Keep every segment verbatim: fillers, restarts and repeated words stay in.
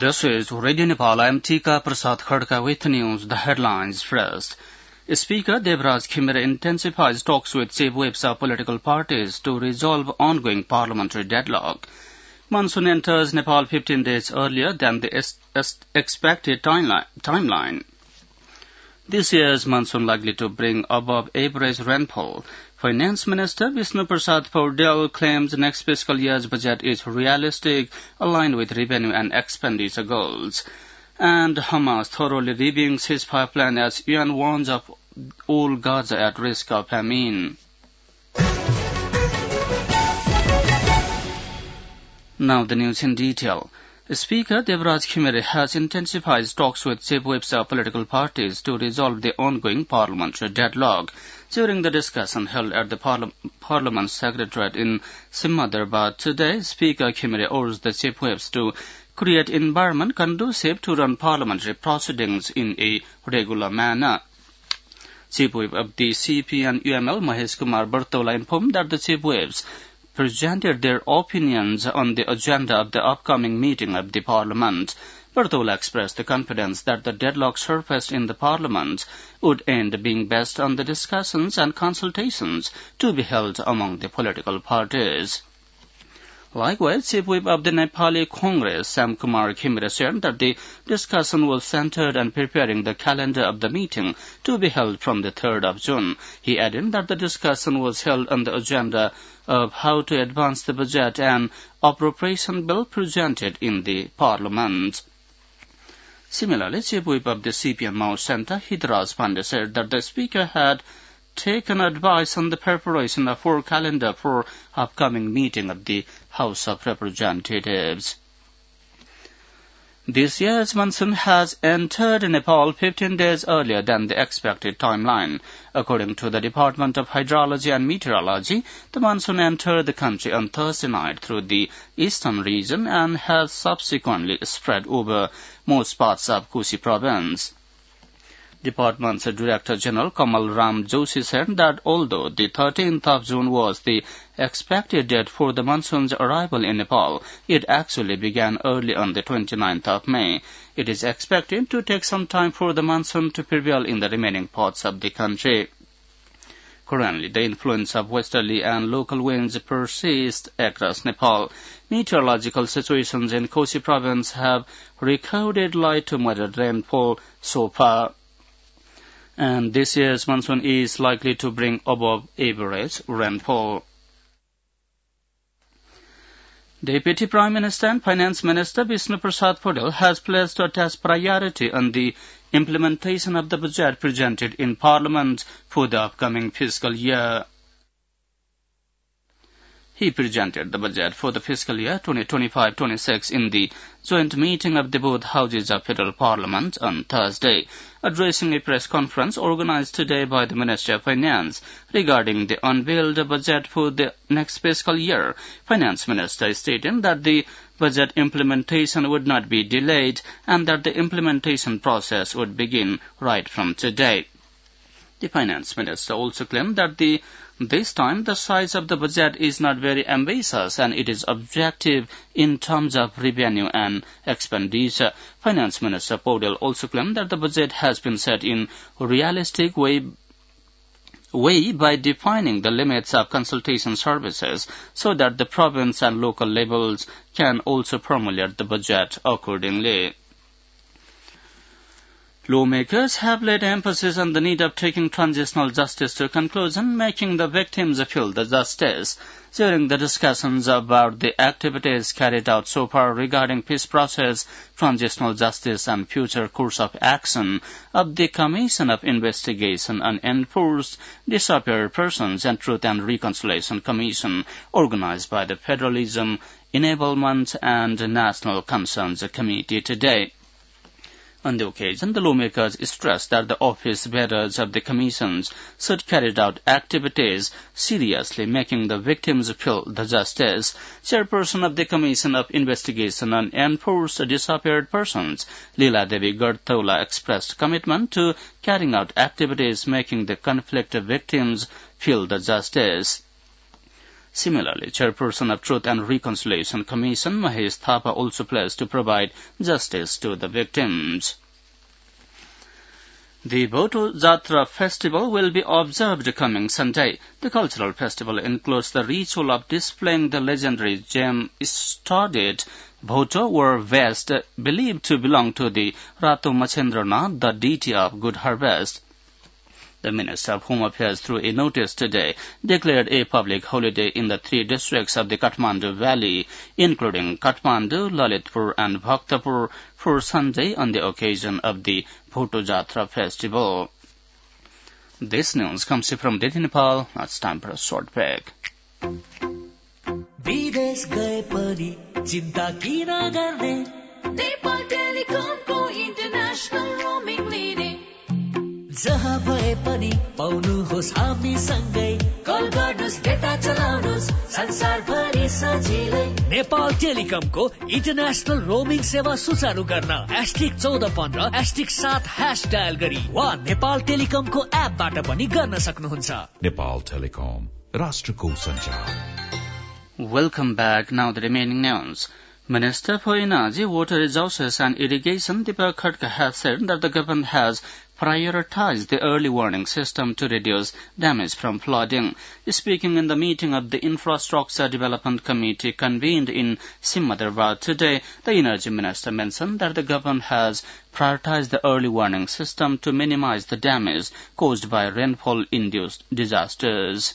This is Radio Nepal. I am Tika Prasad Khadka with news. The headlines first. Speaker Devraj Khimere intensifies talks with chief whips of political parties to resolve ongoing parliamentary deadlock. Monsoon enters Nepal fifteen days earlier than the es- es- expected timeline. This year's monsoon likely to bring above average rainfall. Finance Minister Vishnu Prasad Paudel claims next fiscal year's budget is realistic, aligned with revenue and expenditure goals. And Hamas thoroughly reviewing ceasefire plan as U N warns of all Gaza at risk of famine. Now the news in detail. Speaker Devraj Khimere has intensified talks with chief whips of political parties to resolve the ongoing parliamentary deadlock. During the discussion held at the Parli- Parliament Secretariat in Simmadrabad today, Speaker Khimere urged the chief whips to create environment conducive to run parliamentary proceedings in a regular manner. Chief Whip of the C P and U M L, Mahesh Kumar Bartola, informed that the chief whips presented their opinions on the agenda of the upcoming meeting of the Parliament. Bartola expressed the confidence that the deadlock surfaced in the Parliament would end being based on the discussions and consultations to be held among the political parties. Likewise, Chief Whip of the Nepali Congress, Sam Kumar Khimere, said that the discussion was centered on preparing the calendar of the meeting to be held from the third of June. He added that the discussion was held on the agenda of how to advance the budget and appropriation bill presented in the Parliament. Similarly, Chief Whip of the C P M Mao Center, Hitraj Pandey, said that the Speaker had taken advice on the preparation of our calendar for upcoming meeting of the House of Representatives. This year's monsoon has entered Nepal fifteen days earlier than the expected timeline. According to the Department of Hydrology and Meteorology, the monsoon entered the country on Thursday night through the eastern region and has subsequently spread over most parts of Kusi province. Department's Director General Kamal Ram Joshi said that although the thirteenth of June was the expected date for the monsoon's arrival in Nepal, it actually began early on the twenty-ninth of May. It is expected to take some time for the monsoon to prevail in the remaining parts of the country. Currently, the influence of westerly and local winds persists across Nepal. Meteorological situations in Kosi province have recorded light to moderate rainfall so far. And this year's monsoon is likely to bring above average rainfall. Deputy Prime Minister and Finance Minister Vishnu Prasad Paudel has pledged to attach priority on the implementation of the budget presented in Parliament for the upcoming fiscal year. He presented the budget for the fiscal year twenty twenty-five twenty-six in the joint meeting of the both houses of Federal Parliament on Thursday. Addressing a press conference organized today by the Ministry of Finance regarding the unveiled budget for the next fiscal year, Finance Minister stated that the budget implementation would not be delayed and that the implementation process would begin right from today. The Finance Minister also claimed that the This time, the size of the budget is not very ambitious and it is objective in terms of revenue and expenditure. Finance Minister Paudel also claimed that the budget has been set in a realistic way, way by defining the limits of consultation services so that the province and local levels can also formulate the budget accordingly. Lawmakers have laid emphasis on the need of taking transitional justice to conclusion, making the victims feel the justice. During the discussions about the activities carried out so far regarding peace process, transitional justice and future course of action of the Commission of Investigation on Enforced Disappeared Persons and Truth and Reconciliation Commission, organized by the Federalism, Enablement and National Concerns Committee today. On the occasion, the lawmakers stressed that the office bearers of the commissions should carry out activities seriously, making the victims feel the justice. Chairperson of the Commission of Investigation on Enforced Disappeared Persons, Leela Devi Gartola, expressed commitment to carrying out activities making the conflict victims feel the justice. Similarly, Chairperson of Truth and Reconciliation Commission, Mahesh Thapa, also pledged to provide justice to the victims. The Bhoto Jatra festival will be observed coming Sunday. The cultural festival includes the ritual of displaying the legendary gem-studded Bhoto or vest believed to belong to the Ratu Machendranath, the deity of good harvest. The Minister of Home Affairs, through a notice today, declared a public holiday in the three districts of the Kathmandu Valley, including Kathmandu, Lalitpur and Bhaktapur, for Sunday on the occasion of the Bhoto Jatra festival. This news comes from Delhi, Nepal. It's time for a short break. विदेश गए पनि चिन्ता किन गर्ने Nepal टेलिकमको international roaming लिने जहाँ भए पनि पाउनुहोस् हामी सँगै कल गर्नुहोस् डेटा चलाउनुहोस् संसारभरि सजिलै नेपाल टेलिकमको इन्टरनेशनल रोमिङ सेवा सुचारू गर्न एस्टिक चौध पन्ध्र एस्टिक सात ह्याश डायल गरी वा नेपाल टेलिकमको एपबाट पनि गर्न सक्नुहुन्छ. नेपाल टेलिकम, राष्ट्रको सञ्चार. Welcome back. Now the remaining news. Minister for Energy, Water Resources and Irrigation, Deepak Khadka, has said that the government has prioritized the early warning system to reduce damage from flooding. Speaking in the meeting of the Infrastructure Development Committee convened in Simmadrabad today, the Energy Minister mentioned that the government has prioritized the early warning system to minimize the damage caused by rainfall-induced disasters.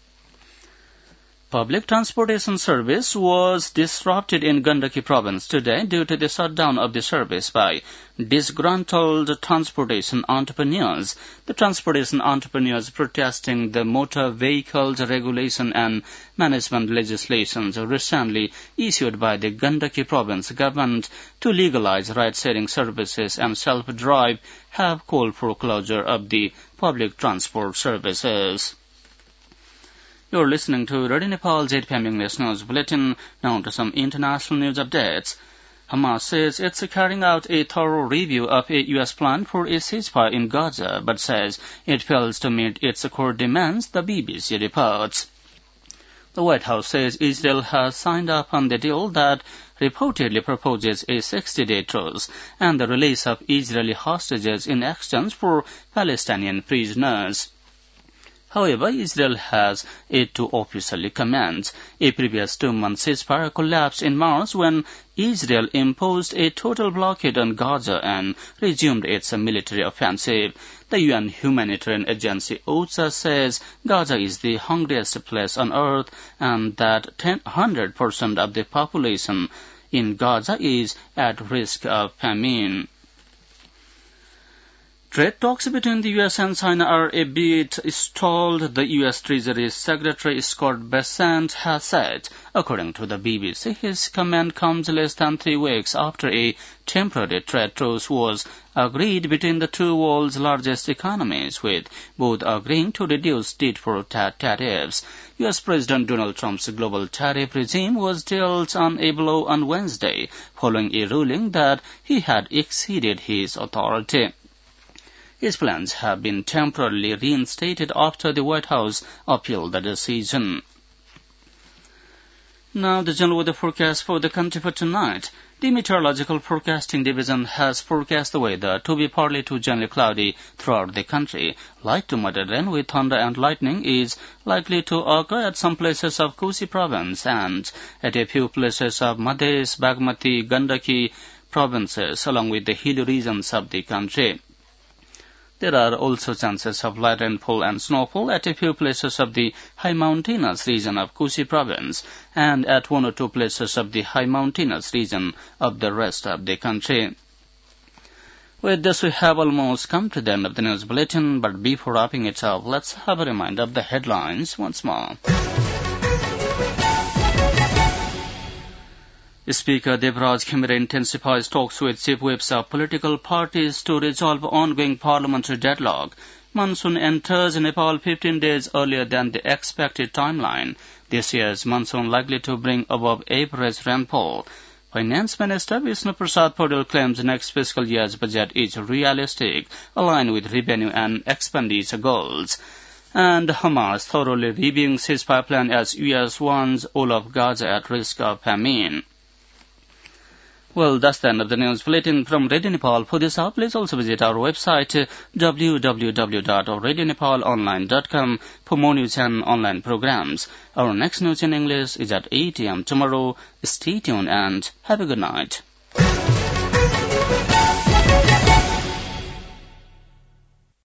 Public transportation service was disrupted in Gandaki province today due to the shutdown of the service by disgruntled transportation entrepreneurs. The transportation entrepreneurs protesting the motor vehicles regulation and management legislations recently issued by the Gandaki province government to legalize ride-sharing services and self-drive have called for closure of the public transport services. You're listening to Radio Nepal Z P M English News Bulletin. Now to some international news updates. Hamas says it's carrying out a thorough review of a U S plan for a ceasefire in Gaza, but says it fails to meet its core demands, the B B C reports. The White House says Israel has signed up on the deal that reportedly proposes a sixty-day truce and the release of Israeli hostages in exchange for Palestinian prisoners. However, Israel has yet to officially commence. A previous two-month ceasefire collapsed in March when Israel imposed a total blockade on Gaza and resumed its military offensive. The U N humanitarian agency OCHA says Gaza is the hungriest place on earth and that one hundred percent of the population in Gaza is at risk of famine. Trade talks between the U S and China are a bit stalled, the U S Treasury Secretary Scott Bessent has said. According to the B B C, his comment comes less than three weeks after a temporary trade truce was agreed between the two world's largest economies, with both agreeing to reduce tit-for-tat tariffs. U S President Donald Trump's global tariff regime was dealt on a blow on Wednesday, following a ruling that he had exceeded his authority. His plans have been temporarily reinstated after the White House appealed the decision. Now the general weather forecast for the country for tonight. The Meteorological Forecasting Division has forecast the weather to be partly to generally cloudy throughout the country. Light to moderate rain with thunder and lightning is likely to occur at some places of Kosi province and at a few places of Madhes, Bagmati, Gandaki provinces, along with the hilly regions of the country. There are also chances of light rainfall and snowfall at a few places of the high mountainous region of Kosi province and at one or two places of the high mountainous region of the rest of the country. With this, we have almost come to the end of the news bulletin, but before wrapping it up, let's have a reminder of the headlines once more. Speaker Devraj Khimere intensifies talks with chief whips of political parties to resolve ongoing parliamentary deadlock. Monsoon enters Nepal fifteen days earlier than the expected timeline. This year's monsoon likely to bring above average rainfall. Finance Minister Vishnu Prasad Paudel claims next fiscal year's budget is realistic, aligned with revenue and expenditure goals. And Hamas thoroughly reviewing ceasefire plan as U S warns all of Gaza at risk of famine. Well, that's the end of the news bulletin from Radio Nepal. For this hour, please also visit our website w w w dot radio nepal online dot com for more news and online programs. Our next news in English is at eight a m tomorrow. Stay tuned and have a good night.